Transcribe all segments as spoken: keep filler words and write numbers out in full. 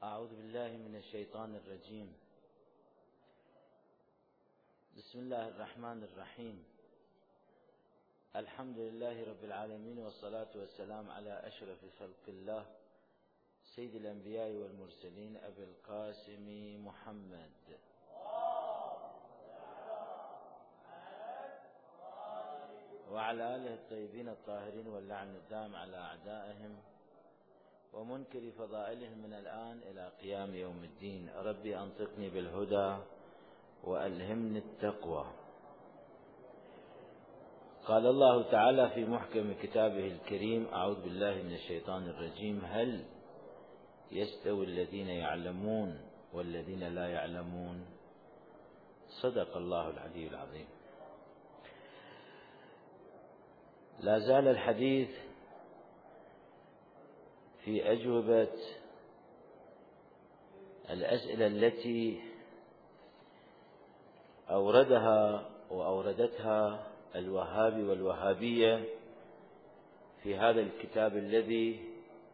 أعوذ بالله من الشيطان الرجيم. بسم الله الرحمن الرحيم. الحمد لله رب العالمين، والصلاة والسلام على أشرف خلق الله سيد الأنبياء والمرسلين أبي القاسم محمد وعلى آله الطيبين الطاهرين، واللعن الدام على أعدائهم ومنكر فضائلهم من الآن إلى قيام يوم الدين. ربي أنطقني بالهدى وألهمني التقوى. قال الله تعالى في محكم كتابه الكريم: أعوذ بالله من الشيطان الرجيم. هل يستوي الذين يعلمون والذين لا يعلمون؟ صدق الله العلي العظيم. لا زال الحديث في أجوبة الأسئلة التي أوردها وأوردتها الوهابي والوهابية في هذا الكتاب الذي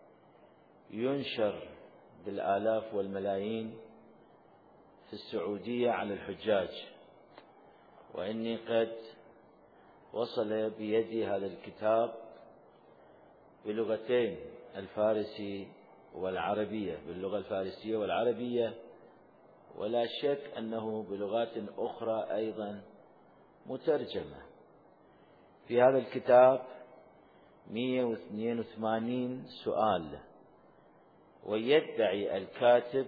ينشر بالآلاف والملايين في السعودية على الحجاج. وإني قد وصل بيدي هذا الكتاب بلغتين، الفارسي والعربية، باللغة الفارسية والعربية، ولا شك أنه بلغات أخرى أيضا مترجمة. في هذا الكتاب مئة واثنين وثمانين سؤال، ويدعي الكاتب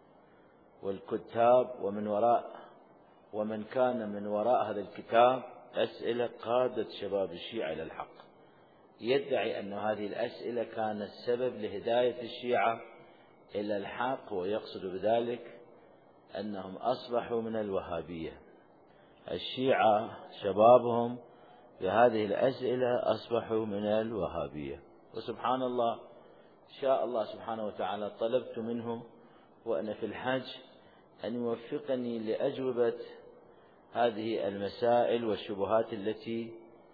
والكتاب ومن وراء ومن كان من وراء هذا الكتاب أسئلة قادت شباب الشيعة إلى الحق. يدعي أن هذه الأسئلة كانت سبب لهداية الشيعة إلى الحق، ويقصد بذلك أنهم أصبحوا من الوهابية. الشيعة شبابهم بهذه الأسئلة أصبحوا من الوهابية. وسبحان الله، شاء الله سبحانه وتعالى طلبت منه وأنا في الحج أن يوفقني لأجوبة هذه المسائل والشبهات التي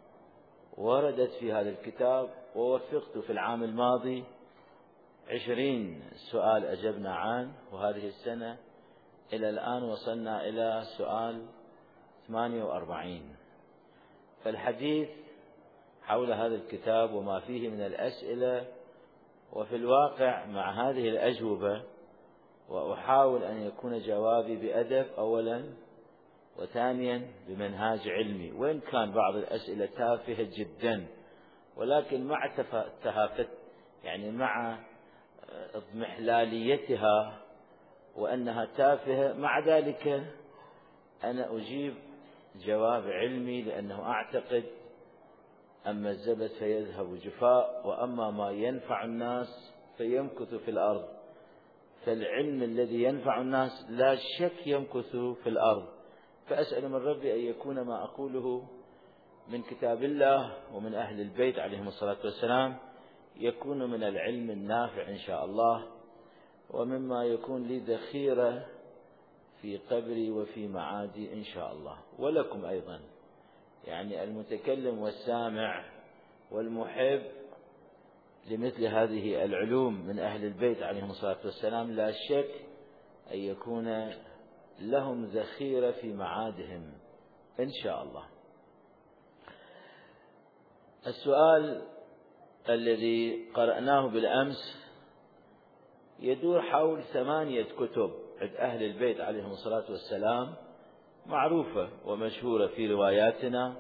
وردت في هذا الكتاب، ووفقت في العام الماضي عشرين سؤال أجبنا عنه، وهذه السنة إلى الآن وصلنا إلى سؤال ثمانية وأربعين. فالحديث حول هذا الكتاب وما فيه من الأسئلة، وفي الواقع مع هذه الأجوبة، وأحاول أن يكون جوابي بأدب أولا، وثانيا بمنهاج علمي، وإن كان بعض الأسئلة تافهة جدا، ولكن مع تهافت يعني مع اضمحلاليتها وأنها تافهة، مع ذلك أنا أجيب جواب علمي، لأنه أعتقد أما الزبد فيذهب جفاء، وأما ما ينفع الناس فيمكث في الأرض. فالعلم الذي ينفع الناس لا شك يمكث في الأرض. فأسأل من ربي أن يكون ما أقوله من كتاب الله ومن أهل البيت عليهم الصلاة والسلام يكون من العلم النافع إن شاء الله، ومما يكون لي ذخيرة في قبري وفي معادي إن شاء الله، ولكم أيضا، يعني المتكلم والسامع والمحب لمثل هذه العلوم من أهل البيت عليهم الصلاة والسلام لا شك أن يكون لهم ذخيرة في معادهم إن شاء الله. السؤال الذي قرأناه بالأمس يدور حول ثمانية كتب عند أهل البيت عليهم الصلاة والسلام معروفة ومشهورة في رواياتنا،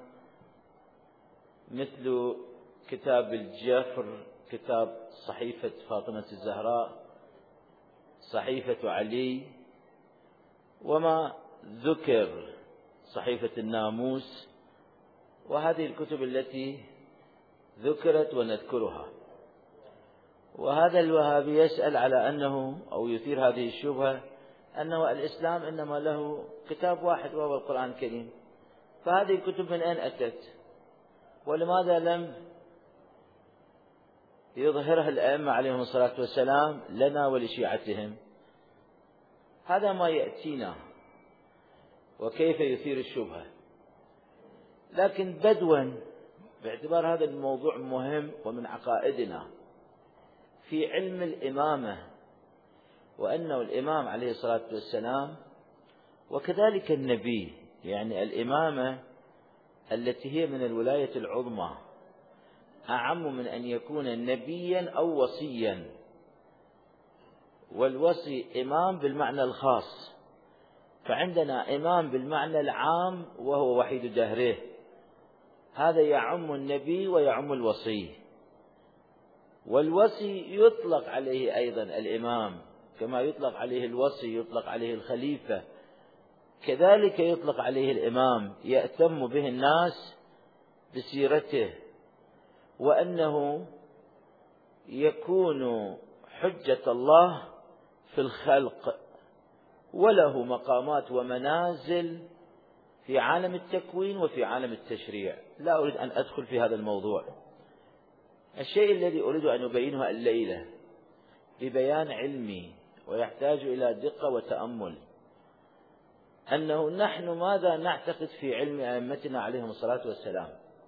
مثل كتاب الجفر، كتاب صحيفة فاطمة الزهراء، صحيفة علي، وما ذكر صحيفة الناموس، وهذه الكتب التي ذكرت ونذكرها. وهذا الوهابي يسأل على أنه أو يثير هذه الشبهة أنه الإسلام إنما له كتاب واحد وهو القرآن الكريم، فهذه الكتب من أين أتت؟ ولماذا لم يظهرها الأئمة عليهم الصلاة والسلام لنا ولشيعتهم؟ هذا ما يأتينا وكيف يثير الشبهة. لكن بدوا باعتبار هذا الموضوع مهم ومن عقائدنا في علم الإمامة وأنه الإمام عليه الصلاة والسلام وكذلك النبي، يعني الإمامة التي هي من الولاية العظمى أعم من أن يكون نبيا أو وصيا، والوصي إمام بالمعنى الخاص، فعندنا إمام بالمعنى العام وهو وحيد دهره، هذا يعم النبي ويعم الوصي. والوصي يطلق عليه أيضا الإمام، كما يطلق عليه الوصي، يطلق عليه الخليفة، كذلك يطلق عليه الإمام، يأتم به الناس بسيرته، وأنه يكون حجة الله في الخلق، وله مقامات ومنازل في عالم التكوين وفي عالم التشريع. لا أريد أن أدخل في هذا الموضوع. الشيء الذي أريد أن أبينه الليلة ببيان علمي ويحتاج إلى دقة وتأمل، أنه نحن ماذا نعتقد في علم أئمتنا عليهم الصلاة والسلام.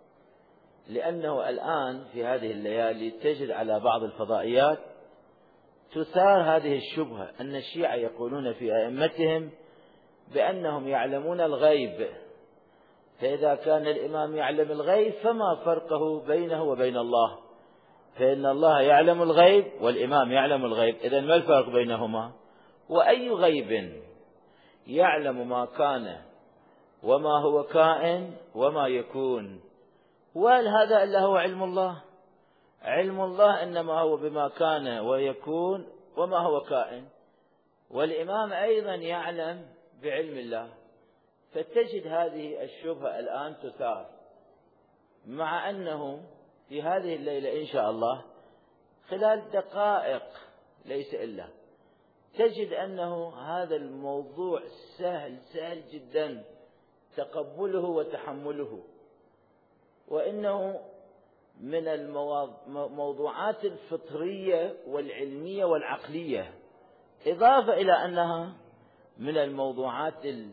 لأنه الآن في هذه الليالي تجد على بعض الفضائيات تثار هذه الشبهة أن الشيعة يقولون في أئمتهم بأنهم يعلمون الغيب، فإذا كان الإمام يعلم الغيب فما فرقه بينه وبين الله؟ فإن الله يعلم الغيب والإمام يعلم الغيب، إذن ما الفرق بينهما؟ وأي غيب؟ يعلم ما كان وما هو كائن وما يكون، وهل هذا إلا هو علم الله؟ علم الله إنما هو بما كان ويكون وما هو كائن، والإمام أيضا يعلم بعلم الله. فتجد هذه الشبهة الآن تثار، مع أنه في هذه الليلة إن شاء الله خلال دقائق ليس إلا تجد أنه هذا الموضوع سهل سهل جدا تقبله وتحمله، وإنه من الموضوعات الفطرية والعلمية والعقلية، إضافة إلى أنها من الموضوعات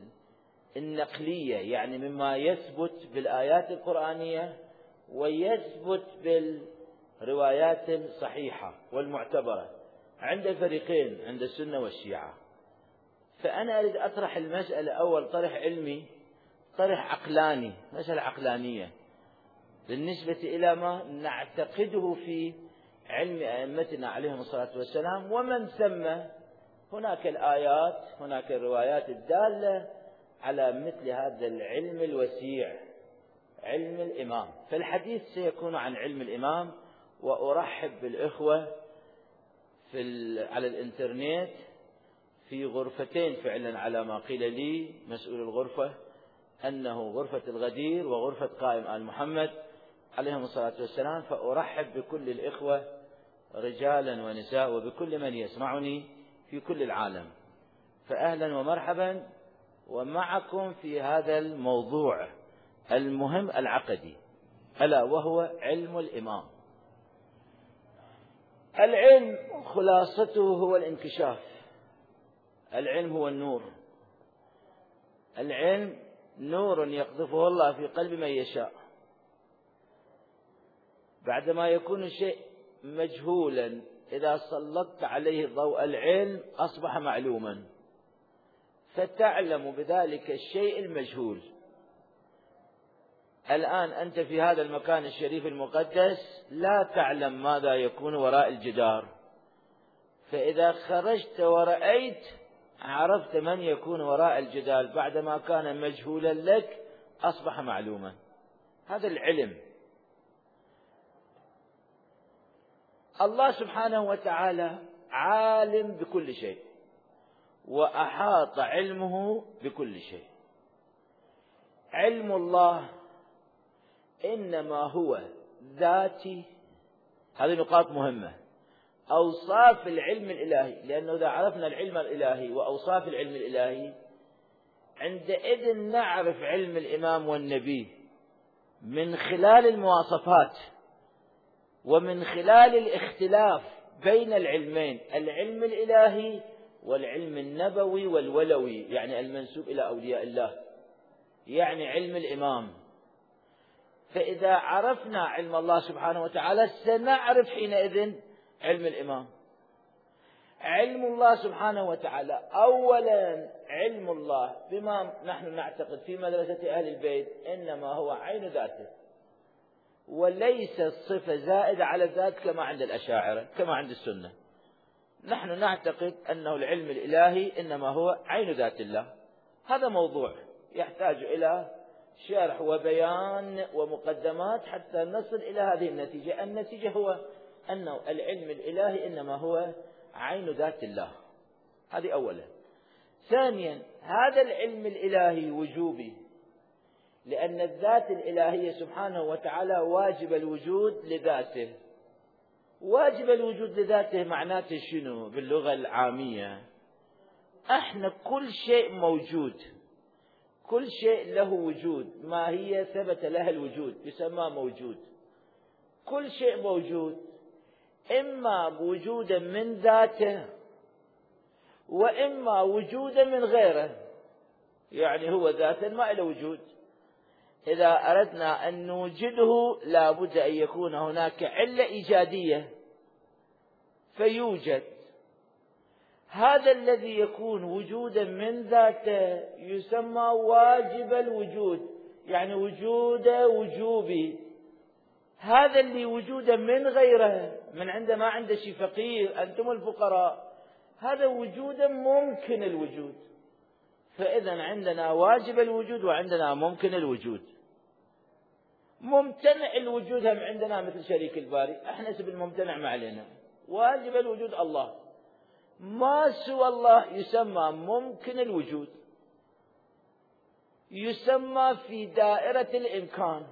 النقلية، يعني مما يثبت بالآيات القرآنية ويثبت بالروايات الصحيحة والمعتبرة عند الفريقين، عند السنة والشيعة. فأنا أريد أطرح المسألة أول طرح علمي، طرح عقلاني، مسألة عقلانية بالنسبة إلى ما نعتقده في علم أئمتنا عليهم الصلاة والسلام، ومن ثم هناك الآيات، هناك الروايات الدالة على مثل هذا العلم الوسيع، علم الإمام. فالحديث سيكون عن علم الإمام، وأرحب بالإخوة في على الإنترنت في غرفتين فعلا على ما قيل لي مسؤول الغرفة، أنه غرفة الغدير وغرفة قائم آل محمد عليهم الصلاة والسلام. فأرحب بكل الإخوة رجالا ونساء وبكل من يسمعني في كل العالم، فأهلا ومرحبا ومعكم في هذا الموضوع المهم العقدي، ألا وهو علم الإمام. العلم خلاصته هو الانكشاف، العلم هو النور، العلم نور يقذفه الله في قلب من يشاء. بعدما يكون الشيء مجهولا إذا سلطت عليه ضوء العلم أصبح معلوما، فتعلم بذلك الشيء المجهول. الآن أنت في هذا المكان الشريف المقدس لا تعلم ماذا يكون وراء الجدار، فإذا خرجت ورأيت عرفت من يكون وراء الجدار، بعدما كان مجهولا لك أصبح معلوما. هذا العلم. الله سبحانه وتعالى عالم بكل شيء، وأحاط علمه بكل شيء. علم الله إنما هو ذاتي، هذه نقاط مهمة. أوصاف العلم الإلهي، لأنه إذا عرفنا العلم الإلهي وأوصاف العلم الإلهي عندئذ نعرف علم الإمام والنبي من خلال المواصفات ومن خلال الاختلاف بين العلمين، العلم الإلهي والعلم النبوي والولوي، يعني المنسوب إلى أولياء الله، يعني علم الإمام. فإذا عرفنا علم الله سبحانه وتعالى سنعرف حينئذ علم الإمام. علم الله سبحانه وتعالى أولا علم الله بما نحن نعتقد في مدرسة أهل البيت إنما هو عين ذاته، وليس الصفة زائدة على الذات كما عند الأشاعرة كما عند السنة. نحن نعتقد أنه العلم الإلهي إنما هو عين ذات الله. هذا موضوع يحتاج إلى شرح وبيان ومقدمات حتى نصل إلى هذه النتيجة. النتيجة هو أنه العلم الإلهي إنما هو عين ذات الله. هذه أولا. ثانيا هذا العلم الإلهي وجوبي، لأن الذات الإلهية سبحانه وتعالى واجب الوجود لذاته. واجب الوجود لذاته معناته شنو باللغة العامية؟ احنا كل شيء موجود، كل شيء له وجود، ما هي ثبت لها الوجود يسمى موجود. كل شيء موجود إما وجودا من ذاته وإما وجودا من غيره، يعني هو ذاتا ما له وجود. إذا أردنا أن نوجده لابد أن يكون هناك علة إيجادية فيوجد. هذا الذي يكون وجودا من ذاته يسمى واجب الوجود، يعني وجود وجوبي. هذا اللي وجودا من غيره، من عندما عنده شيء فقير أنتم الفقراء، هذا وجودا ممكن الوجود. فإذا عندنا واجب الوجود وعندنا ممكن الوجود. ممتنع الوجود هم عندنا مثل شريك الباري، احنا نسب الممتنع ما علينا. واجب الوجود الله، ما سوى الله يسمى ممكن الوجود، يسمى في دائرة الإمكان.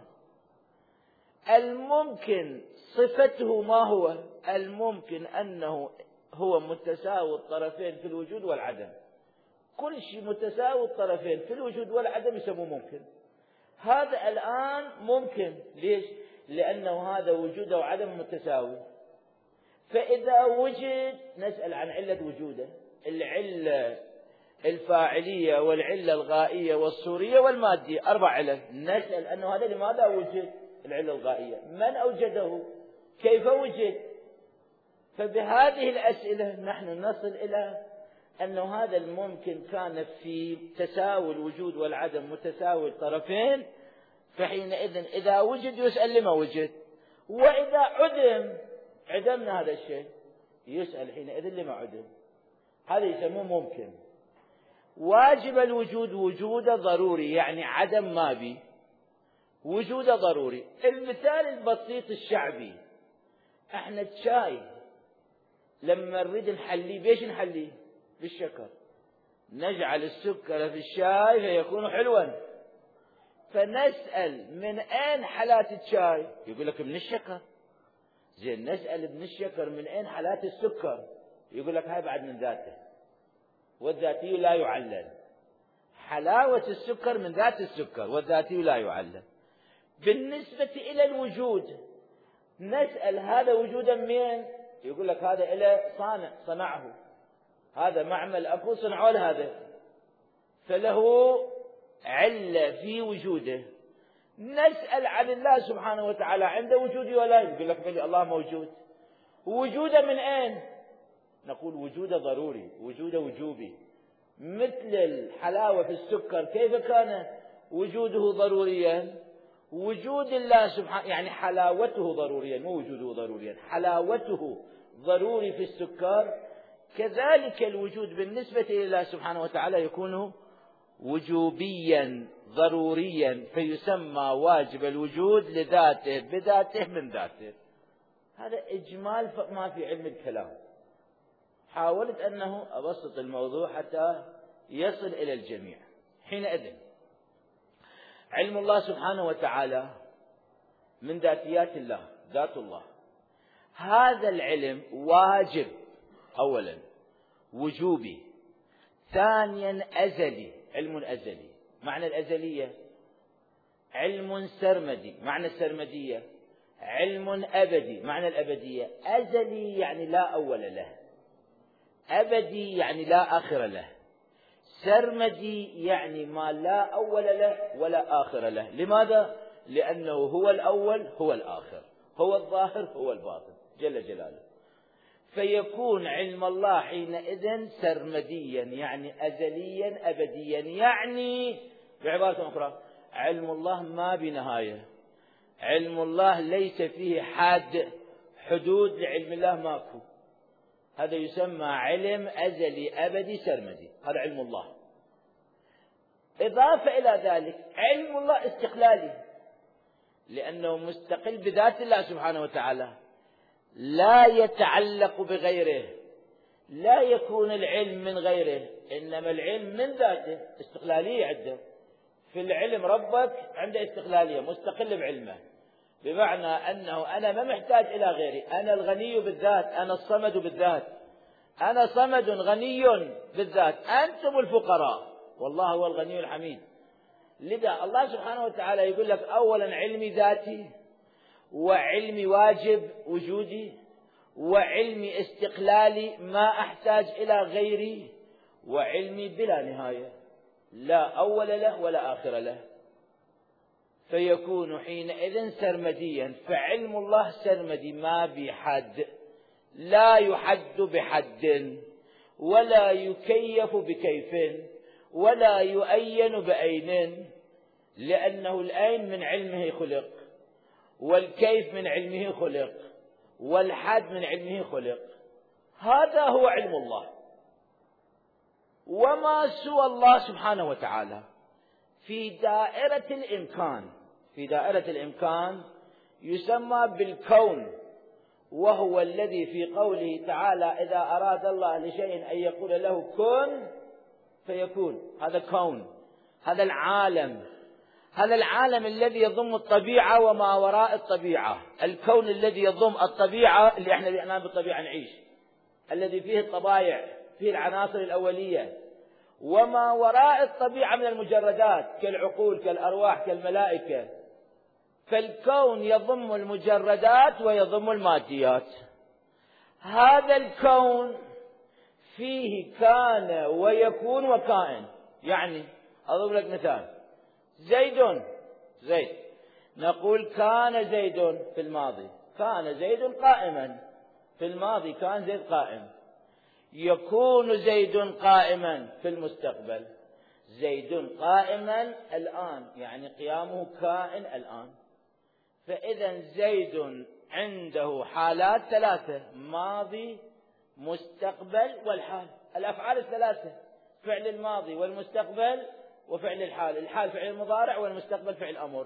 الممكن صفته ما هو؟ الممكن أنه هو متساوي الطرفين في الوجود والعدم. كل شيء متساوي الطرفين في الوجود والعدم يسموه ممكن. هذا الآن ممكن. ليش؟ لأنه هذا وجوده وعدم متساوي. فإذا وجد نسأل عن علة وجوده، العلة الفاعلية والعلة الغائية والصورية والمادية، أربع علل. نسأل أنه هذا لماذا وجد؟ العلة الغائية من أوجده؟ كيف وجد؟ فبهذه الأسئلة نحن نصل إلى أنه هذا الممكن كان في تساوي الوجود والعدم متساوي الطرفين، فحينئذ إذا وجد يسأل لما وجد، وإذا عدم عدمنا هذا الشيء يسأل حينئذ لما عدم. هذا يسموه ممكن. واجب الوجود وجود ضروري، يعني عدم ما بي، وجود ضروري. المثال البسيط الشعبي، احنا الشاي لما نريد نحليه بيش نحليه؟ بالشكر. نجعل السكر في الشاي فيكون حلوا، فنسأل من أين حالات الشاي؟ يقول لك من الشكر. زين، نسأل من الشكر من أين حالات السكر؟ يقول لك هاي بعد من ذاته، والذاتي لا يعلل. حلاوة السكر من ذات السكر والذاتي لا يعلل. بالنسبة إلى الوجود نسأل هذا وجودا من؟ يقول لك هذا إلى صانع صنعه، هذا معمل أكو صنعوا هذا، فله علة في وجوده. نسأل عن الله سبحانه وتعالى عنده وجود ولا؟ يقول لك بلي الله موجود. وجوده من أين؟ نقول وجوده ضروري، وجوده وجوبي. مثل الحلاوة في السكر كيف كان وجوده ضروريا؟ وجود الله سبحانه يعني حلاوته ضروريا، مو وجوده ضروريا، حلاوته ضروري في السكر. كذلك الوجود بالنسبة إلى الله سبحانه وتعالى يكون وجوبيا ضروريا، فيسمى واجب الوجود لذاته بذاته من ذاته. هذا إجمال ما في علم الكلام. حاولت أنه أبسط الموضوع حتى يصل إلى الجميع. حينئذ علم الله سبحانه وتعالى من ذاتيات الله، ذات الله. هذا العلم واجب أولا، وجوبي. ثانيا أزلي، علم أزلي. معنى الأزلية علم سرمدي، معنى السرمدية علم أبدي، معنى الأبدية أزلي يعني لا أول له، أبدي يعني لا آخر له، سرمدي يعني ما لا أول له ولا آخر له. لماذا؟ لأنه هو الأول هو الآخر، هو الظاهر هو الباطن جل جلاله. فيكون علم الله حينئذ سرمديا، يعني أزليا أبديا، يعني بعبارة أخرى علم الله ما بنهاية، علم الله ليس فيه حاد، حدود لعلم الله ماكو، هذا يسمى علم أزلي أبدي سرمدي، هذا علم الله. إضافة إلى ذلك علم الله استقلالي، لأنه مستقل بذات الله سبحانه وتعالى، لا يتعلق بغيره، لا يكون العلم من غيره، إنما العلم من ذاته، استقلالية عنده. في العلم ربك عنده استقلالية، مستقل بعلمه، بمعنى أنه أنا ما محتاج إلى غيري، أنا الغني بالذات، أنا الصمد بالذات، أنا صمد غني بالذات، أنتم الفقراء والله هو الغني الحميد. لذا الله سبحانه وتعالى يقول لك أولا علمي ذاتي، وعلمي واجب وجودي، وعلمي استقلالي ما أحتاج إلى غيري، وعلمي بلا نهاية لا أول له ولا آخر له، فيكون حينئذ سرمديا. فعلم الله سرمدي ما بحد، لا يحد بحد، ولا يكيف بكيف، ولا يؤين بأين، لأنه الأين من علمه خلق، والكيف من علمه خلق، والحد من علمه خلق، هذا هو علم الله. وما سوى الله سبحانه وتعالى في دائرة الإمكان، في دائرة الإمكان يسمى بالكون، وهو الذي في قوله تعالى إذا أراد الله لشيء أن يقول له كن فيكون، هذا كون، هذا العالم، هذا العالم الذي يضم الطبيعة وما وراء الطبيعة، الكون الذي يضم الطبيعة اللي احنا الآن بالطبيعة نعيش، الذي فيه الطبائع، فيه العناصر الأولية، وما وراء الطبيعة من المجردات كالعقول كالأرواح كالملائكة. فالكون يضم المجردات ويضم الماديات. هذا الكون فيه كان ويكون وكائن، يعني أضرب لك مثال، زيد زيد نقول كان زيد في الماضي، كان زيد قائما في الماضي، كان زيد قائم. يكون زيد قائما في المستقبل، زيد قائما الآن، يعني قيامه كائن الآن. فإذا زيد عنده حالات ثلاثة، ماضي مستقبل والحال، الأفعال الثلاثة، فعل الماضي والمستقبل وفعل الحال، الحال فعل المضارع والمستقبل فعل أمر.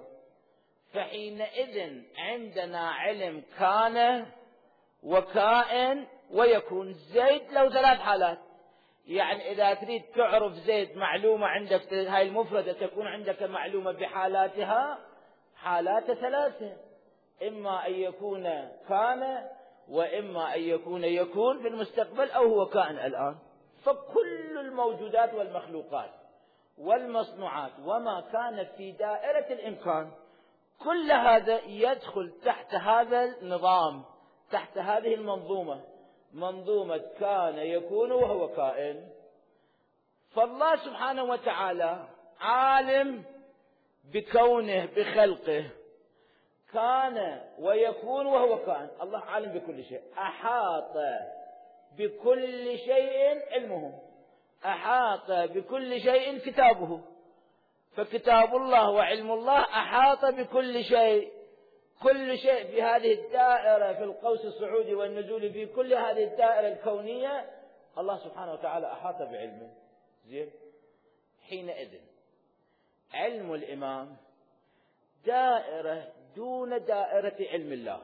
فحينئذ عندنا علم كان وكائن ويكون. زيد له ثلاث حالات، يعني إذا تريد تعرف زيد معلومة عندك، هاي المفردة تكون عندك معلومة بحالاتها، حالات ثلاثة، إما أن يكون كان، وإما أن يكون يكون في المستقبل، أو هو كائن الآن. فكل الموجودات والمخلوقات والمصنوعات وما كان في دائرة الإمكان، كل هذا يدخل تحت هذا النظام، تحت هذه المنظومة، منظومة كان يكون وهو كائن. فالله سبحانه وتعالى عالم بكونه بخلقه، كان ويكون وهو كائن، الله عالم بكل شيء، أحاط بكل شيء علمه، أحاط بكل شيء كتابه. فكتاب الله وعلم الله أحاط بكل شيء، كل شيء في هذه الدائرة، في القوس الصعودي والنزول، في كل هذه الدائرة الكونية الله سبحانه وتعالى أحاط بعلمه. زين، حينئذ علم الإمام دائرة دون دائرة علم الله.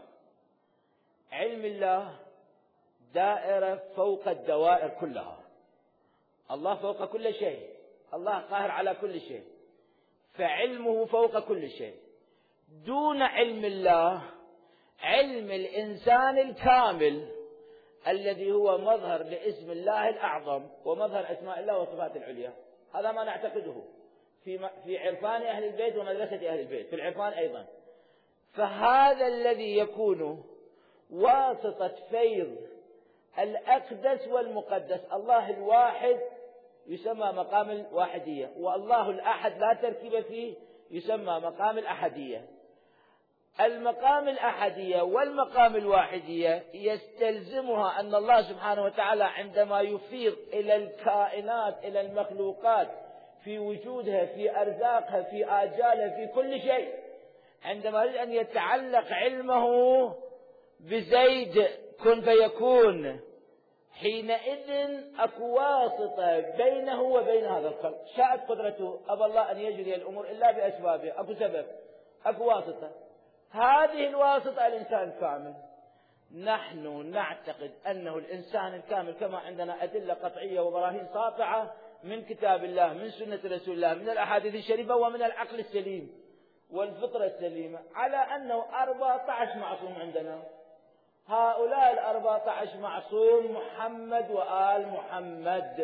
علم الله دائرة فوق الدوائر كلها، الله فوق كل شيء، الله قاهر على كل شيء، فعلمه فوق كل شيء. دون علم الله علم الإنسان الكامل الذي هو مظهر لاسم الله الأعظم ومظهر أسماء الله وصفات العليا، هذا ما نعتقده في في عرفان أهل البيت ومدرسة أهل البيت، في العرفان أيضا. فهذا الذي يكون واسطة فيض الأقدس والمقدس، الله الواحد يسمى مقام الواحدية، والله الأحد لا تركيب فيه يسمى مقام الأحدية. المقام الأحدية والمقام الواحدية يستلزمها أن الله سبحانه وتعالى عندما يفيض إلى الكائنات إلى المخلوقات في وجودها في أرزاقها في آجالها في كل شيء، عندما يريد أن يتعلق علمه بزيد كن فيكون، حينئذ أكو واسطة بينه وبين هذا الخلق. شاءت قدرته أبى الله أن يجري الأمور إلا بأسبابه، أكو سبب، أكو واسطة. هذه الواسطة الإنسان كامل. نحن نعتقد أنه الإنسان الكامل كما عندنا أدلة قطعية وبراهين ساطعة من كتاب الله من سنة رسول الله من الأحاديث الشريفة ومن العقل السليم والفطرة السليمة على أنه أربعة عشر معصوم عندنا. هؤلاء الأربعة عشر معصوم محمد وآل محمد.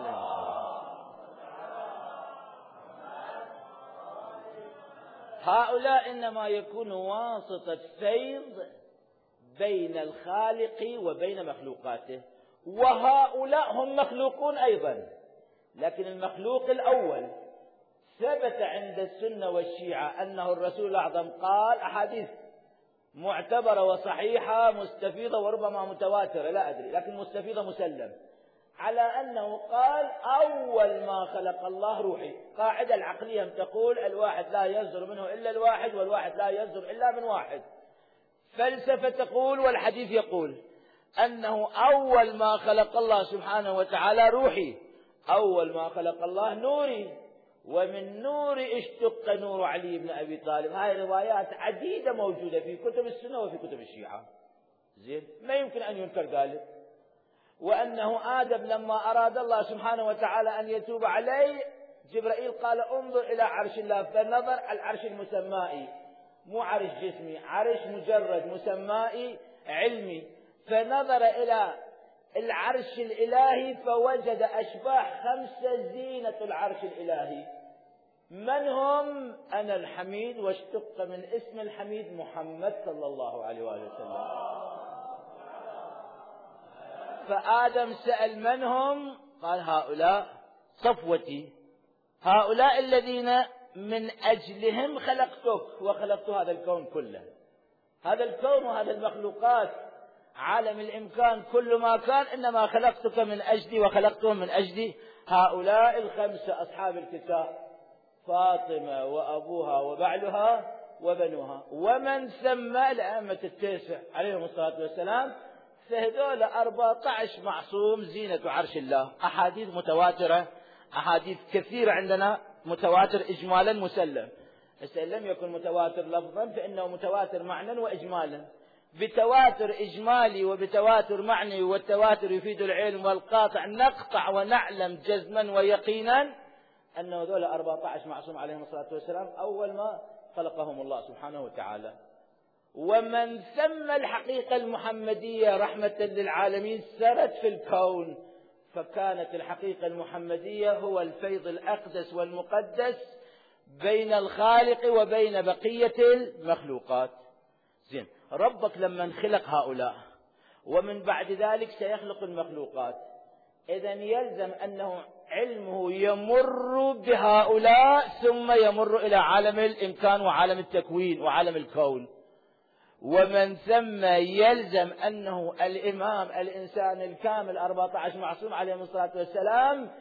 هؤلاء إنما يكون واسطة فيض بين الخالق وبين مخلوقاته، وهؤلاء هم مخلوقون أيضا، لكن المخلوق الأول ثبت عند السنة والشيعة أنه الرسول الأعظم قال أحاديث معتبرة وصحيحة مستفيضة وربما متواترة لا أدري، لكن مستفيضة مسلم، على أنه قال أول ما خلق الله روحي. قاعدة العقلية تقول الواحد لا يصدر منه إلا الواحد والواحد لا يصدر إلا من واحد. فلسفة تقول والحديث يقول أنه أول ما خلق الله سبحانه وتعالى روحي، أول ما خلق الله نوري، ومن نور اشتق نور علي بن أبي طالب. هاي روايات عديدة موجودة في كتب السنة وفي كتب الشيعة. زين، ما يمكن أن ينكر ذلك. وأنه آدم لما أراد الله سبحانه وتعالى أن يتوب عليه، جبرائيل قال انظر إلى عرش الله، فنظر العرش المسمائي، مو عرش جسمي، عرش مجرد مسمائي علمي، فنظر إلى العرش الإلهي فوجد أشباح خمسة زينة العرش الإلهي. من هم؟ أنا الحميد، واشتق من اسم الحميد محمد صلى الله عليه وآله وسلم. فآدم سأل من هم؟ قال هؤلاء صفوتي، هؤلاء الذين من أجلهم خلقتك وخلقت هذا الكون كله. هذا الكون وهذا المخلوقات عالم الإمكان كل ما كان إنما خلقتك من أجلي وخلقتهم من أجلي. هؤلاء الخمسة أصحاب الكتاب، فاطمة وأبوها وبعلها وبنوها، ومن ثم الأئمة التسع عليهم الصلاة والسلام، فهذول أربعة عشر معصوم زينة عرش الله. أحاديث متواترة، أحاديث كثيرة عندنا متواتر إجمالا مسلم. إذا لم يكن متواتر لفظا فإنه متواتر معنى وإجمالا. بتواتر إجمالي وبتواتر معني، والتواتر يفيد العلم والقاطع، نقطع ونعلم جزما ويقينا أنه ذول أربعة عشر معصوم عليهم الصلاة والسلام أول ما خلقهم الله سبحانه وتعالى. ومن ثم الحقيقة المحمدية رحمة للعالمين سرت في الكون، فكانت الحقيقة المحمدية هو الفيض الأقدس والمقدس بين الخالق وبين بقية المخلوقات. زين، ربك لما خلق هؤلاء ومن بعد ذلك سيخلق المخلوقات، إذن يلزم أنه علمه يمر بهؤلاء ثم يمر إلى عالم الإمكان وعالم التكوين وعالم الكون. ومن ثم يلزم أنه الإمام الإنسان الكامل أربعة عشر معصوم عليهم الصلاة والسلام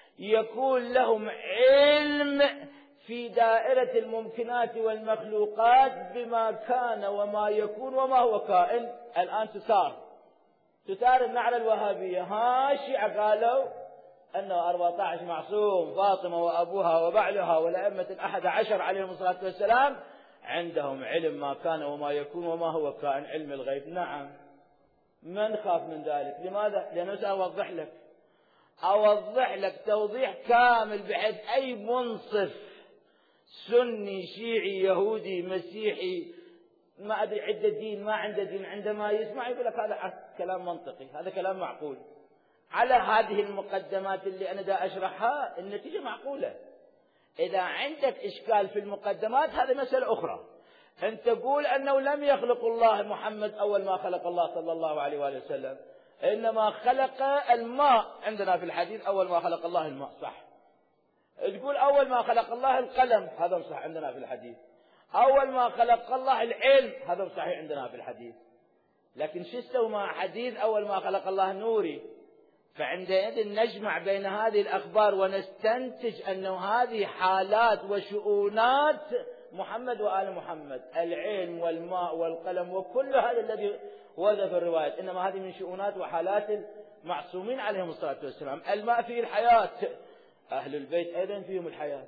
يكون لهم علم في دائرة الممكنات والمخلوقات بما كان وما يكون وما هو كائن. الآن تثار تثار النعرة الوهابية، ها الشيعة قالوا أنه أربعة عشر معصوم، فاطمة وأبوها وبعلها والأئمة الأحد عشر عليهم الصلاة والسلام عندهم علم ما كان وما يكون وما هو كائن، علم الغيب. نعم، من خاف من ذلك؟ لماذا؟ لأنه سأوضح لك أوضح لك توضيح كامل بحيث أي منصف سني شيعي يهودي مسيحي ما أدري عنده دين ما عنده دين، عندما يسمع يقول لك هذا كلام منطقي، هذا كلام معقول. على هذه المقدمات اللي أنا دا أشرحها النتيجة معقولة. إذا عندك إشكال في المقدمات هذه مسألة أخرى. أن تقول أنه لم يخلق الله محمد أول ما خلق الله صلى الله عليه وآله وسلم، إنما خلق الماء عندنا في الحديث أول ما خلق الله الماء، صح. تقول أول ما خلق الله القلم، هذا صح عندنا في الحديث. أول ما خلق الله العلم، هذا صحيح عندنا في الحديث، لكن شو استوى مع حديث أول ما خلق الله النوري؟ فعندئذ نجمع بين هذه الأخبار ونستنتج أنه هذه حالات وشؤونات محمد وآل محمد، العلم والماء والقلم وكل هذا الذي ورد في الروايات، إنما هذه من شؤونات وحالات المعصومين عليهم الصلاة والسلام. الماء فيه الحياة، أهل البيت أيضا فيهم الحياة.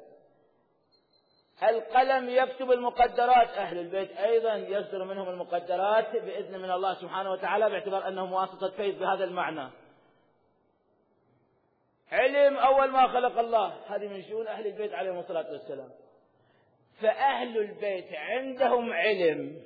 القلم يكتب المقدرات، أهل البيت أيضا يصدر منهم المقدرات بإذن من الله سبحانه وتعالى، باعتبار أنهم واسطة فيض بهذا المعنى. علم أول ما خلق الله، هذه من شؤون أهل البيت عليهم الصلاة والسلام. فأهل البيت عندهم علم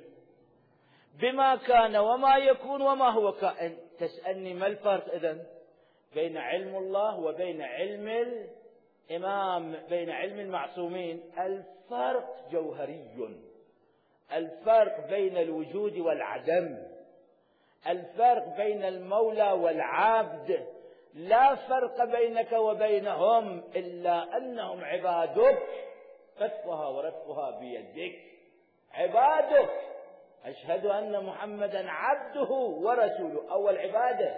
بما كان وما يكون وما هو كائن. تسألني ما الفرق إذن بين علم الله وبين علم الإمام، بين علم المعصومين؟ الفرق جوهري، الفرق بين الوجود والعدم، الفرق بين المولى والعبد. لا فرق بينك وبينهم إلا أنهم عبادك، فتحها ورفعها بيدك، عبادك. أشهد أن محمدا عبده ورسوله، أول عبادة،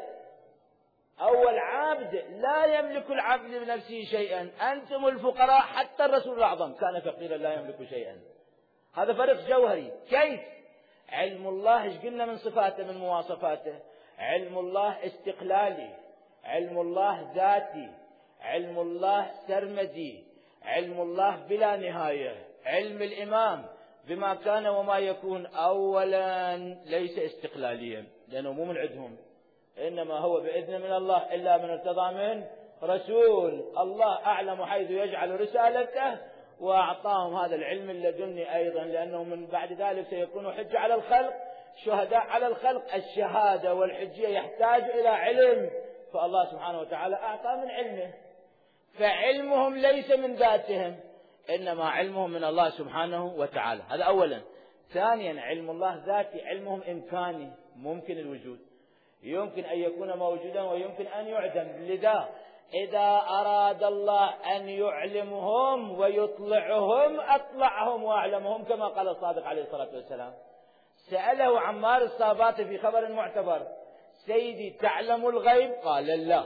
أول عبد. لا يملك العبد لنفسه شيئا، أنتم الفقراء، حتى الرسول الأعظم كان فقيرا لا يملك شيئا. هذا فرق جوهري. كيف؟ علم الله ايش قلنا من صفاته من مواصفاته؟ علم الله استقلالي، علم الله ذاتي، علم الله سرمدي، علم الله بلا نهاية. علم الإمام بما كان وما يكون أولا ليس استقلاليا، لأنه مو من عندهم، إنما هو بإذن من الله، إلا من ارتضى من رسول. الله أعلم حيث يجعل رسالته، وأعطاهم هذا العلم اللدني أيضا، لأنه من بعد ذلك سيكون حجة على الخلق، شهداء على الخلق. الشهادة والحجية يحتاج إلى علم، فالله سبحانه وتعالى أعطى من علمه. فعلمهم ليس من ذاتهم، إنما علمهم من الله سبحانه وتعالى. هذا أولا. ثانيا، علم الله ذاتي، علمهم إمكاني، ممكن الوجود، يمكن أن يكون موجودا ويمكن أن يعدم. لذا إذا أراد الله أن يعلمهم ويطلعهم أطلعهم وأعلمهم، كما قال الصادق عليه الصلاة والسلام. سأله عمار الصاباتي في خبر معتبر: سيدي تعلم الغيب؟ قال لا.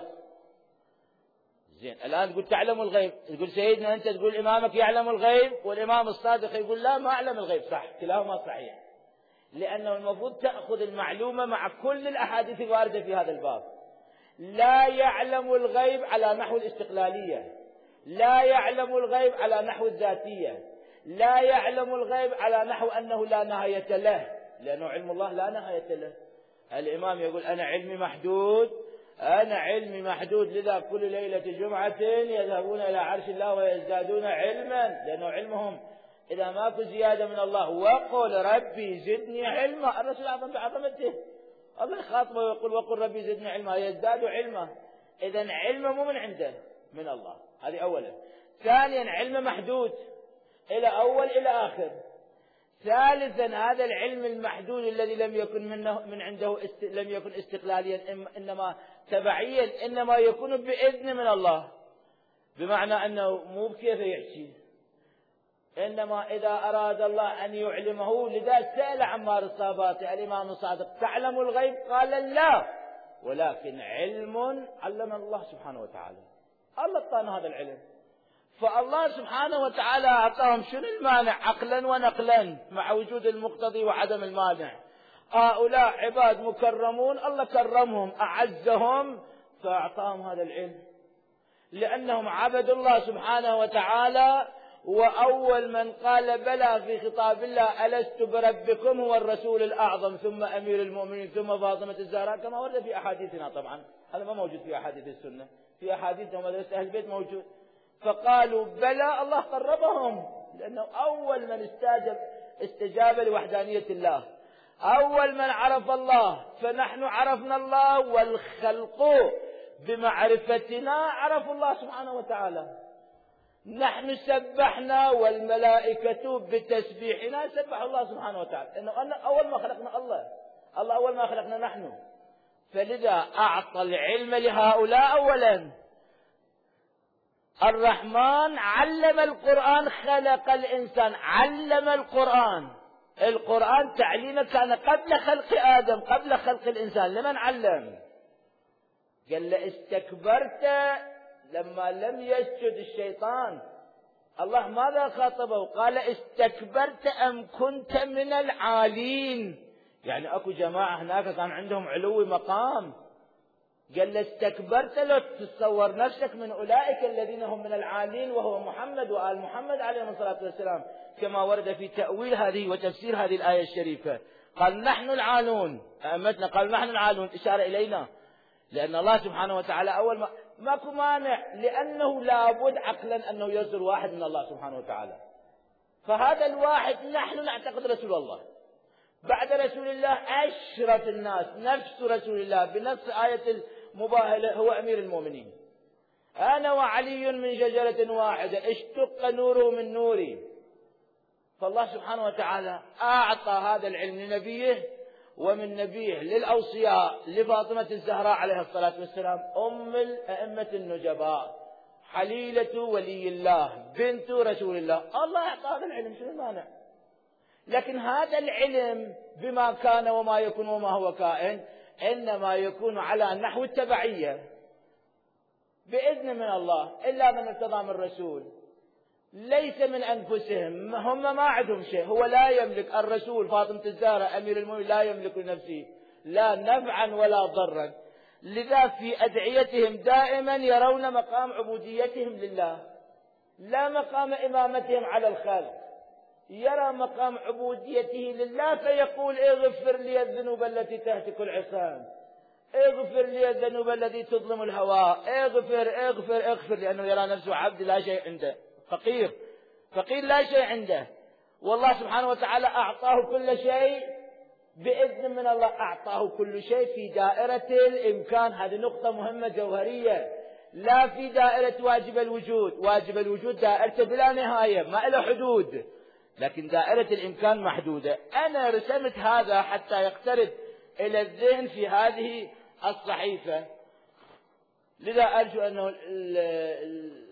زين، الآن تقول تعلم الغيب، تقول سيدنا أنت تقول إمامك يعلم الغيب، والإمام الصادق يقول لا ما أعلم الغيب. صح، كلاهما صحيح، لأنه المفروض تأخذ المعلومة مع كل الأحاديث الواردة في هذا الباب. لا يعلم الغيب على نحو الاستقلالية، لا يعلم الغيب على نحو الذاتية، لا يعلم الغيب على نحو أنه لا نهاية له، لأنه علم الله لا نهاية له. الإمام يقول أنا علمي محدود، أنا علمي محدود، لذا كل ليلة جمعة يذهبون إلى عرش الله ويزدادون علما، لأنه علمهم إذا ماكو زيادة من الله. وقل ربي زدني علما، الرسول أعظم بعظمته، الله يخاطبه ويقول وقل ربي زدني علما، يزداد علما. إذن علمه مو من عنده، من الله. هذه أولا. ثانيا، علمه محدود إلى أول إلى آخر. ثالثا، هذا العلم المحدود الذي لم يكن منه من عنده است... لم يكن استقلاليا، إنما تبعيا، إنما يكون بإذن من الله، بمعنى أنه مو بكيف يحكي، إنما إذا أراد الله أن يعلمه. لذا سأل عمار الصاباتي الإمام الصادق: تعلم الغيب؟ قال لا، ولكن علم علم الله سبحانه وتعالى، الله أعطانا هذا العلم. فالله سبحانه وتعالى أعطاهم شنو المانع عقلا ونقلا مع وجود المقتضي وعدم المانع. هؤلاء عباد مكرمون، الله كرمهم أعزهم فأعطاهم هذا العلم، لأنهم عبدوا الله سبحانه وتعالى. وأول من قال بلى في خطاب الله ألست بربكم هو الرسول الأعظم، ثم أمير المؤمنين، ثم فاطمة الزهراء، كما ورد في أحاديثنا. طبعا هذا ما موجود في أحاديث السنة، في أحاديث ومدرسة أهل البيت موجود. فقالوا بلى، الله قربهم، لأنه أول من استجاب استجاب لوحدانية الله، أول من عرف الله. فنحن عرفنا الله، والخلق بمعرفتنا عرفوا الله سبحانه وتعالى. نحن سبحنا، والملائكة بتسبيحنا سبحوا الله سبحانه وتعالى، إنه أنا أول ما خلقنا الله، الله أول ما خلقنا نحن. فلذا أعطى العلم لهؤلاء أولا، الرحمن علم القرآن، خلق الإنسان، علم القرآن. القرآن تعليمه كان قبل خلق آدم، قبل خلق الإنسان. لمن علم؟ قال له استكبرت لما لم يسجد الشيطان. الله ماذا خاطبه؟ قال استكبرت أم كنت من العالين. يعني أكو جماعة هناك كان عندهم علو مقام، قال له استكبرت لو تتصور نفسك من أولئك الذين هم من العالين، وهو محمد وآل محمد عليهم الصلاة والسلام، كما ورد في تأويل هذه وتفسير هذه الآية الشريفة. قال نحن العالون، أئمتنا قال نحن العالون، إشارة إلينا، لأن الله سبحانه وتعالى أول ما ماكو مانع، لأنه لابد عقلا أنه يصدر واحد من الله سبحانه وتعالى. فهذا الواحد نحن نعتقد رسول الله، بعد رسول الله أشرف الناس نفس رسول الله، بنفس آية المباهلة هو أمير المؤمنين. أنا وعلي من شجرة واحدة اشتق نوره من نوري. فالله سبحانه وتعالى أعطى هذا العلم لنبيه، ومن نبيه للأوصياء لفاطمة الزهراء عليها الصلاة والسلام، أم الأئمة النجباء، حليلة ولي الله، بنت رسول الله. الله أعطى هذا العلم، شنو المانع؟ لكن هذا العلم بما كان وما يكون وما هو كائن إنما يكون على نحو التبعية بإذن من الله، إلا من ارتضى من الرسول، ليس من أنفسهم، هم ما عندهم شيء. هو لا يملك، الرسول فاطمة الزهراء أمير المؤمنين لا يملك لنفسه لا نفعا ولا ضرا، لذا في أدعيتهم دائما يرون مقام عبوديتهم لله، لا مقام إمامتهم على الخلق، يرى مقام عبوديته لله، فيقول اغفر لي الذنوب التي تهتك العصام، اغفر لي الذنوب التي تظلم الهواء، اغفر اغفر اغفر، لأنه يرى نفسه عبد لا شيء عنده، فقير فقير لا شيء عنده، والله سبحانه وتعالى أعطاه كل شيء بإذن من الله، أعطاه كل شيء في دائرة الإمكان. هذه نقطة مهمة جوهرية، لا في دائرة واجب الوجود. واجب الوجود دائرته بلا نهاية، ما له حدود، لكن دائرة الإمكان محدودة. أنا رسمت هذا حتى يقترب إلى الذهن في هذه الصحيفة، لذا أرجو أنه ال ال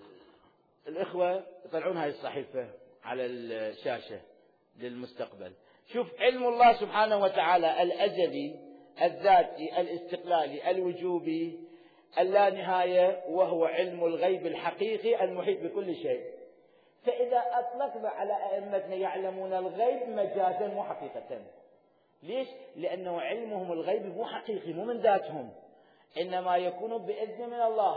الإخوة يطلعون هذه الصحيفة على الشاشة للمستقبل. شوف علم الله سبحانه وتعالى الأزلي الذاتي الاستقلالي الوجوبي اللا نهاية، وهو علم الغيب الحقيقي المحيط بكل شيء. فإذا أطلقنا على أئمتنا يعلمون الغيب مجازا مو حقيقة. ليش؟ لأنه علمهم الغيب مو حقيقي، مو من ذاتهم، إنما يكون بإذن من الله،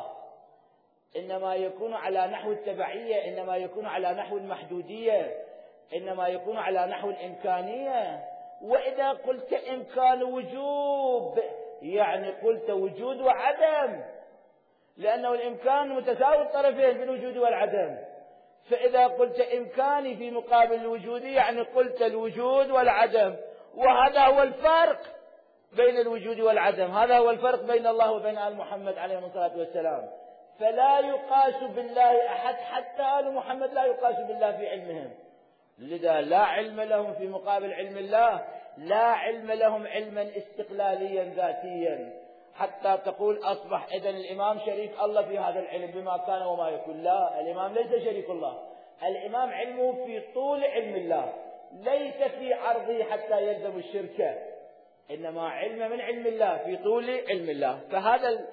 إنما يكون على نحو التبعية، إنما يكون على نحو المحدودية، إنما يكون على نحو الإمكانية. وإذا قلت إمكان وجوب يعني قلت وجود وعدم، لأنه الإمكان متساوي الطرفين بالوجود والعدم. فإذا قلت إمكاني في مقابل الوجود يعني قلت الوجود والعدم، وهذا هو الفرق بين الوجود والعدم، هذا هو الفرق بين الله وبين آل محمد عليهم الصلاة والسلام. فلا يقاس بالله أحد، حتى آل محمد لا يقاس بالله في علمهم، لذا لا علم لهم في مقابل علم الله، لا علم لهم علما استقلاليا ذاتيا حتى تقول أصبح إذن الإمام شريك الله في هذا العلم بما كان وما يكون. لا، الإمام ليس شريك الله، الإمام علمه في طول علم الله، ليس في عرضه حتى يلزم الشركة، إنما علم من علم الله في طول علم الله. فهذا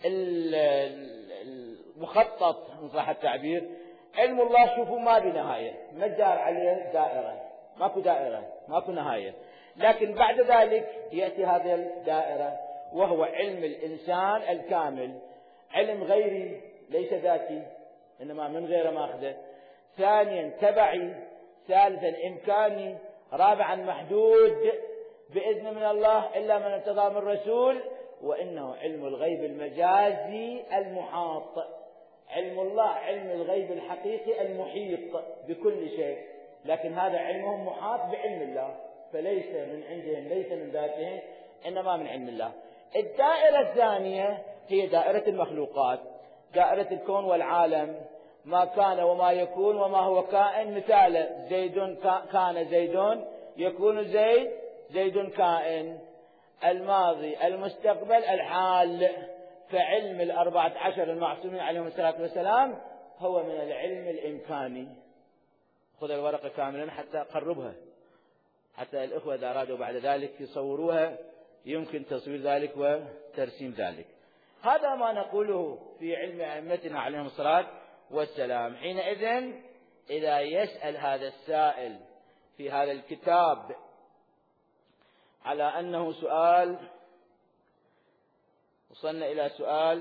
المخطط إن صح التعبير علم الله، شوفوا ما بنهاية، ما جار عليه دائرة، ماكو دائرة ماكو نهاية. لكن بعد ذلك يأتي هذه الدائرة وهو علم الإنسان الكامل، علم غيري ليس ذاتي إنما من غير ماخذه، ثانيا تبعي، ثالثا إمكاني، رابعا محدود بإذن من الله إلا من ارتضى من الرسول، وإنه علم الغيب المجازي المحاط. علم الله علم الغيب الحقيقي المحيط بكل شيء، لكن هذا علمهم محاط بعلم الله، فليس من عندهم ليس من ذاتهم إنما من علم الله. الدائرة الثانية هي دائرة المخلوقات، دائرة الكون والعالم، ما كان وما يكون وما هو كائن. مثال زيد كان زيد يكون زيد، زيد كائن، الماضي المستقبل الحال. فعلم الأربعة عشر المعصومين عليهم الصلاة والسلام هو من العلم الإمكاني. خذ الورقة كاملا حتى أقربها، حتى الإخوة إذا أرادوا بعد ذلك يصوروها يمكن تصوير ذلك وترسيم ذلك. هذا ما نقوله في علم أئمتنا عليهم الصلاة والسلام. حينئذ إذا يسأل هذا السائل في هذا الكتاب على أنه سؤال، وصلنا إلى سؤال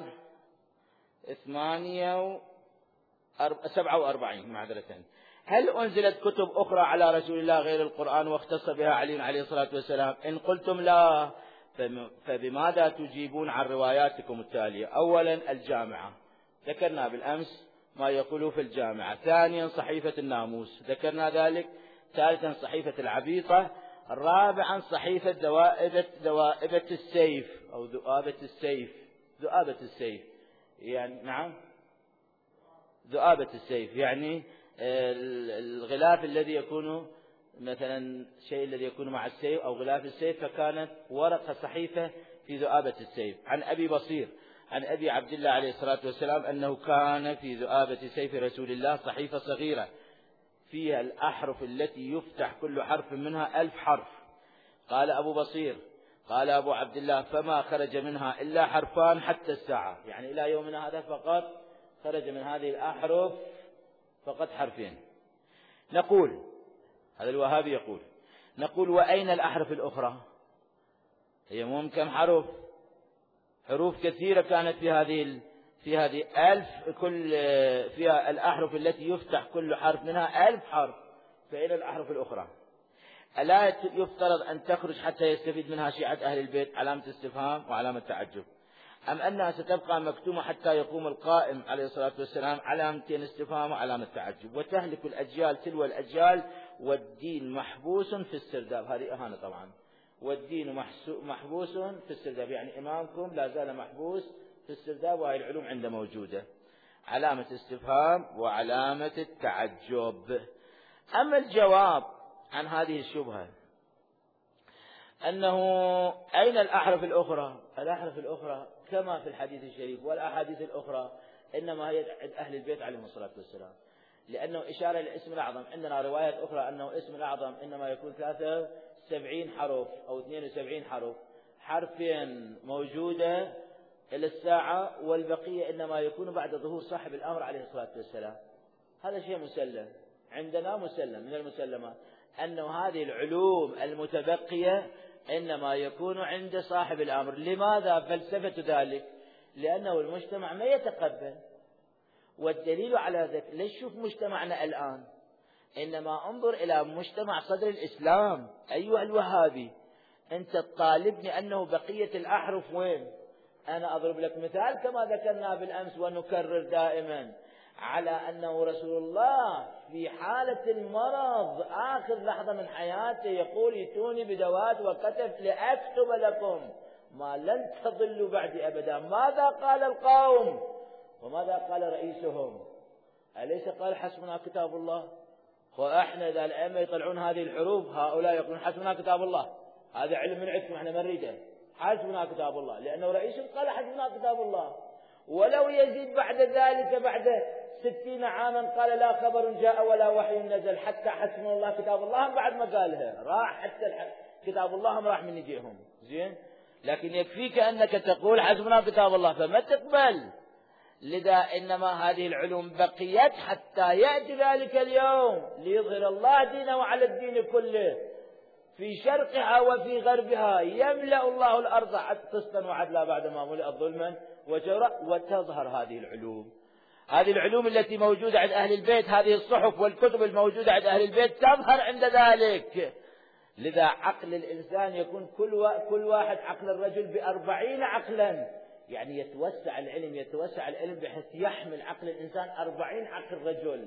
ثمانية سبعة وأربعين معذرة، هل أنزلت كتب أخرى على رسول الله غير القرآن واختص بها علي عليه الصلاة والسلام؟ إن قلتم لا فبماذا تجيبون عن رواياتكم التالية؟ أولا الجامعة، ذكرنا بالأمس ما يقوله في الجامعة. ثانيا صحيفة الناموس، ذكرنا ذلك. ثالثا صحيفة العبيطة. رابعا صحيفة ذوائبة ذوائبة السيف أو ذؤابة السيف ذؤابة السيف يعني نعم ذؤابة السيف يعني الغلاف الذي يكون مثلا الشيء الذي يكون مع السيف أو غلاف السيف، فكانت ورقة صحيفة في ذؤابة السيف. عن أبي بصير عن أبي عبد الله عليه الصلاة والسلام أنه كان في ذؤابة سيف رسول الله صحيفة صغيرة فيها الأحرف التي يفتح كل حرف منها ألف حرف. قال أبو بصير قال أبو عبد الله فما خرج منها إلا حرفان حتى الساعة، يعني إلى يومنا هذا فقط خرج من هذه الأحرف فقط حرفين. نقول هذا الوهابي يقول نقول وأين الأحرف الأخرى؟ هي مو كم حرف؟ حروف كثيرة كانت في هذه في هذه ألف، كل فيها الأحرف التي يفتح كل حرف منها ألف حرف، فأين الأحرف الأخرى؟ ألا يفترض أن تخرج حتى يستفيد منها شيعة أهل البيت؟ علامة استفهام وعلامة تعجب. أم أنها ستبقى مكتومة حتى يقوم القائم عليه الصلاة والسلام؟ علامتين استفهام وعلامة تعجب. وتهلك الأجيال تلو الأجيال والدين محبوس في السرداب، هذه أهانة طبعا. والدين محبوس في السرداب يعني إمامكم لا زال محبوس في السرداب، وهي العلوم عنده موجودة. علامة استفهام وعلامة التعجب. أما الجواب عن هذه الشبهة أنه أين الأحرف الأخرى؟ الأحرف الأخرى كما في الحديث الشريف والأحاديث الأخرى إنما هي عند أهل البيت عليهم الصلاة والسلام، لأنه إشارة للاسم الأعظم. عندنا روايات أخرى أنه اسم الأعظم إنما يكون ثلاثة وسبعين حرف أو اثنين وسبعين حرف، حرفين موجودة إلى الساعة والبقية إنما يكون بعد ظهور صاحب الأمر عليه الصلاة والسلام. هذا شيء مسلم عندنا، مسلم من المسلمات أنه هذه العلوم المتبقية إنما يكون عند صاحب الأمر. لماذا فلسفة ذلك؟ لأنه المجتمع ما يتقبل. والدليل على ذلك ليش شوف مجتمعنا الآن، إنما انظر إلى مجتمع صدر الإسلام. أيها الوهابي أنت تطالبني أنه بقية الأحرف وين؟ أنا أضرب لك مثال كما ذكرنا بالأمس ونكرر دائما على أنه رسول الله في حالة المرض آخر لحظة من حياته يقول ائتوني بدوات وكتف لأكتب لكم ما لن تضلوا بعد أبدا. ماذا قال القوم وماذا قال رئيسهم؟ أليس قال حسبنا كتاب الله؟ وإحنا إذا الأئمة يطلعون هذه الحروف هؤلاء يقولون حسبنا كتاب الله، هذا علم من عندكم احنا ما نريده، حسبنا كتاب الله، لأنه رئيسهم قال حسبنا كتاب الله. ولو يزيد بعد ذلك بعد ستين عاما قال لا خبر جاء ولا وحي نزل حتى حسبنا الله كتاب الله، هم بعد ما قالها راح حتى كتاب الله هم راح من يجيهم زين. لكن يكفيك أنك تقول حسبنا كتاب الله فما تقبل. لذا إنما هذه العلوم بقيت حتى يأتي ذلك اليوم ليظهر الله دينه على الدين كله في شرقها وفي غربها. يملأ الله الأرض قسطا وعدلا بعدما ملئت ظلما وجورا، وتظهر هذه العلوم. هذه العلوم التي موجودة عند أهل البيت، هذه الصحف والكتب الموجودة عند أهل البيت تظهر عند ذلك. لذا عقل الإنسان يكون كل كل واحد عقل الرجل بأربعين عقلا، يعني يتوسع العلم يتوسع العلم بحيث يحمل عقل الإنسان أربعين عقل رجل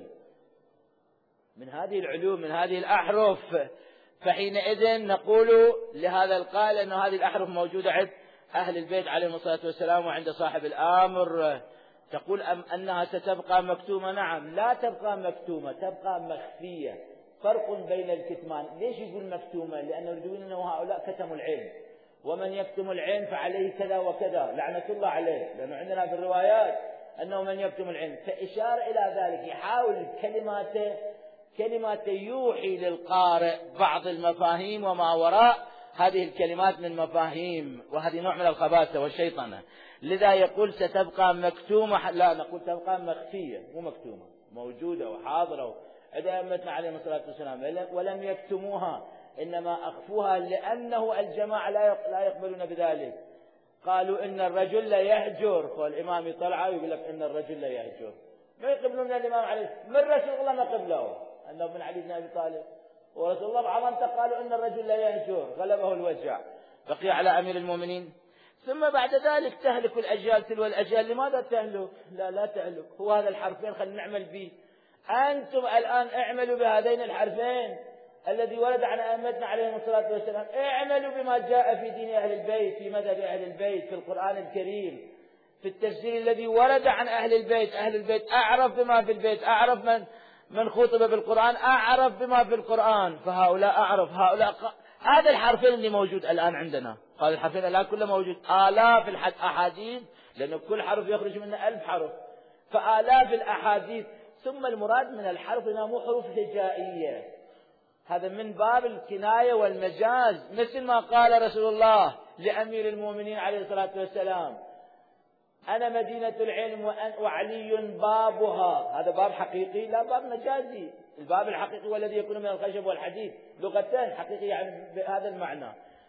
من هذه العلوم من هذه الأحرف. فحينئذ نقول لهذا القائل أن هذه الأحرف موجودة عند أهل البيت عليهم الصلاة والسلام وعند صاحب الأمر. تقول أم أنها ستبقى مكتومة؟ نعم لا تبقى مكتومة، تبقى مخفية. فرق بين الكتمان. ليش يقول مكتومة؟ لأنه يريدون أن هؤلاء كتموا العلم، ومن يكتم العلم فعليه كذا وكذا لعنة الله عليه. لأنه عندنا في الروايات أنه من يكتم العلم، فإشارة إلى ذلك، يحاول كلماته كلماته يوحي للقارئ بعض المفاهيم وما وراء هذه الكلمات من مفاهيم، وهذه نوع من الخباثة والشيطنة. لذا يقول ستبقى مكتومة، لا نقول تبقى مخفية مو مكتومة، موجودة وحاضرة عند أئمتنا عليهم الصلاة والسلام، ولم يكتموها إنما أخفوها لأنه الجماعة لا يقبلون بذلك. قالوا إن الرجل لا يهجر، والإمام يطلع ويقول لك إن الرجل لا يهجر، ما يقبلون الإمام عليه من رسول الله ما قبله، أنه من علي بن أبي طالب، ورسول الله بعضهم قالوا إن الرجل لا يهجر، غلبه الوجع بقي على أمير المؤمنين. ثم بعد ذلك تهلك الأجيال تلو الأجيال. لماذا تهلك؟ لا لا تهلك، هو هذا الحرفين خلينا نعمل به. أنتم الآن اعملوا بهذين الحرفين الذي ورد عن أئمتنا عليهم الصلاة والسلام، اعملوا بما جاء في دين أهل البيت، في مذهب أهل البيت، في القرآن الكريم، في التفسير الذي ورد عن أهل البيت. أهل البيت أعرف بما في البيت، أعرف من من خطب بالقرآن، أعرف بما في القرآن، فهؤلاء أعرف هؤلاء ق... هذا الحرفين اللي موجود الآن عندنا، هذا الحرفين الآن كله موجود، آلاف الأحاديث، لأن كل حرف يخرج منه ألف حرف، فآلاف الأحاديث. ثم المراد من الحرف هنا مو حروف هجائية، هذا من باب الكناية والمجاز، مثل ما قال رسول الله لأمير المؤمنين عليه الصلاة والسلام: أنا مدينة العلم وعلي بابها. هذا باب حقيقي لا باب مجازي. الباب الحقيقي والذي يكون من الخشب والحديد، لغتان حقيقي يعني بهذا المعنى،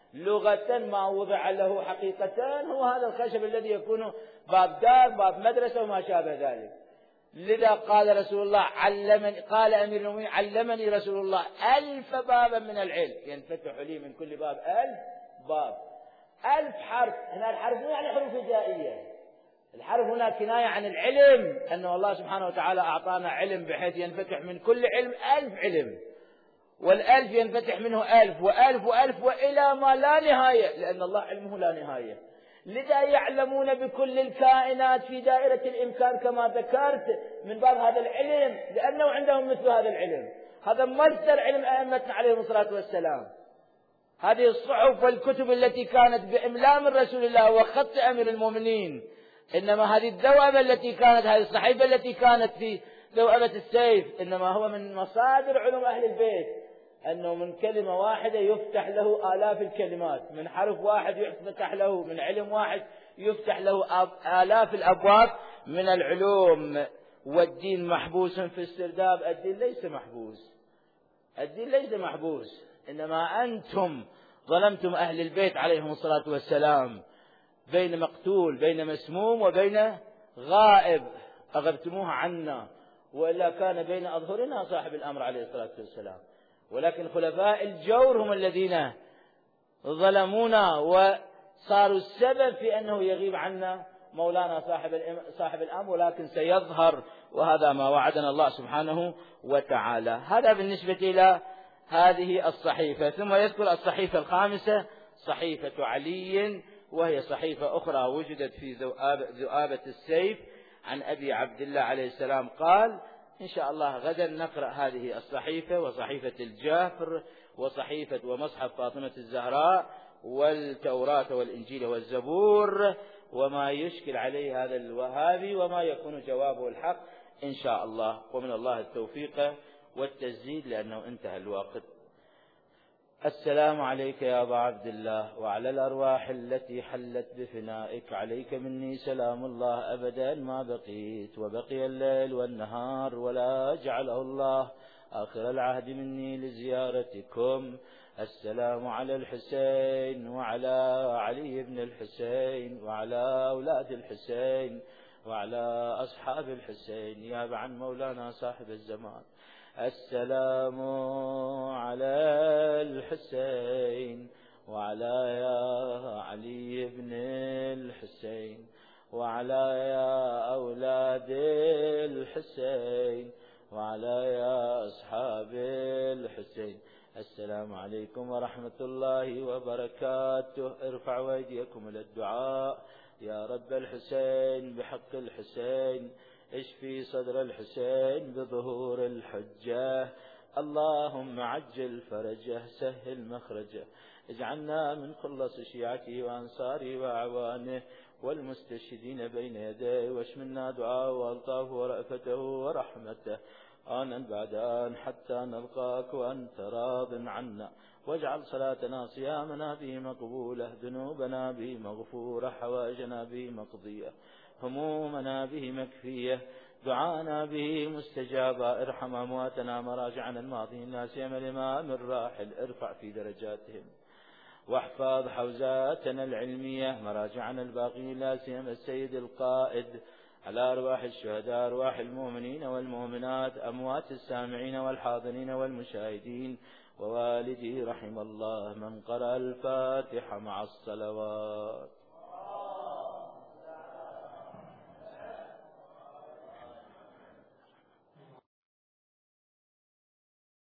لغة ما وضع له حقيقتان هو هذا الخشب الذي يكون باب دار، باب مدرسة وما شابه ذلك. لذا قال رسول الله علمني، قال أمير المؤمنين علمني رسول الله ألف بابا من العلم ينفتح لي من كل باب ألف باب. ألف حرف، هنا الحرف مو يعني حروف هجائية، الحرف هنا كناية عن العلم، أن الله سبحانه وتعالى أعطانا علم بحيث ينفتح من كل علم ألف علم، والألف ينفتح منه ألف وألف وألف وإلى ما لا نهاية، لأن الله علمه لا نهاية. لذا يعلمون بكل الكائنات في دائرة الإمكان كما ذكرت من باب هذا العلم، لأنه عندهم مثل هذا العلم. هذا مصدر علم أئمتنا عليهم الصلاة والسلام. هذه الصحف والكتب التي كانت بإملاء من رسول الله وخط أمير المؤمنين، إنما هذه الذوبة التي كانت، هذه الصحيفة التي كانت في ذوبة السيف، إنما هو من مصادر علوم أهل البيت، أنه من كلمة واحدة يفتح له آلاف الكلمات، من حرف واحد يفتح له، من علم واحد يفتح له آلاف الأبواب من العلوم. والدين محبوس في السرداب، الدين ليس محبوس، الدين ليس محبوس، إنما أنتم ظلمتم أهل البيت عليهم الصلاة والسلام، بين مقتول بين مسموم وبين غائب، أغبتموه عنا، وإلا كان بين أظهرنا صاحب الأمر عليه الصلاة والسلام. ولكن خلفاء الجور هم الذين ظلمونا وصاروا السبب في أنه يغيب عنا مولانا صاحب صاحب الأمر، ولكن سيظهر، وهذا ما وعدنا الله سبحانه وتعالى. هذا بالنسبة إلى هذه الصحيفة. ثم يذكر الصحيفة الخامسة صحيفة علي، وهي صحيفة أخرى وجدت في ذؤابة السيف عن أبي عبد الله عليه السلام قال: إن شاء الله غدا نقرأ هذه الصحيفة وصحيفة الجافر وصحيفة ومصحف فاطمة الزهراء والتوراة والإنجيل والزبور، وما يشكل عليه هذا الوهابي وما يكون جوابه الحق إن شاء الله، ومن الله التوفيق والتسديد لأنه انتهى الوقت. السلام عليك يا أبا عبد الله وعلى الأرواح التي حلت بفنائك، عليك مني سلام الله أبدا ما بقيت وبقي الليل والنهار، ولا جعله الله آخر العهد مني لزيارتكم. السلام على الحسين وعلى علي بن الحسين وعلى أولاد الحسين وعلى أصحاب الحسين نيابة عن مولانا صاحب الزمان. السلام على الحسين وعلى يا علي بن الحسين وعلى يا أولاد الحسين وعلى يا أصحاب الحسين. السلام عليكم ورحمة الله وبركاته. ارفعوا أيديكم إلى الدعاء. يا رب الحسين بحق الحسين اشفي صدر الحسين بظهور الحجة، اللهم عجل فرجه سهل مخرجه، اجعلنا من خلص شيعته وأنصاره وأعوانه والمستشهدين بين يديه، واشملنا دعاءه وألطافه ورأفته ورحمته آنا بعد آن حتى نلقاك وأنت راض عنا، واجعل صلاتنا صيامنا به مقبولة، ذنوبنا به مغفورة، حوائجنا به مقضية، همومنا به مكفية، دعانا به مستجابا. ارحم أمواتنا مراجعنا الماضين لا سيما الإمام الراحل، ارفع في درجاتهم، واحفظ حوزاتنا العلمية مراجعنا الباقين لا سيما السيد القائد، على أرواح الشهداء أرواح المؤمنين والمؤمنات أموات السامعين والحاضرين والمشاهدين ووالدي رحم الله من قرأ الفاتحة مع الصلوات.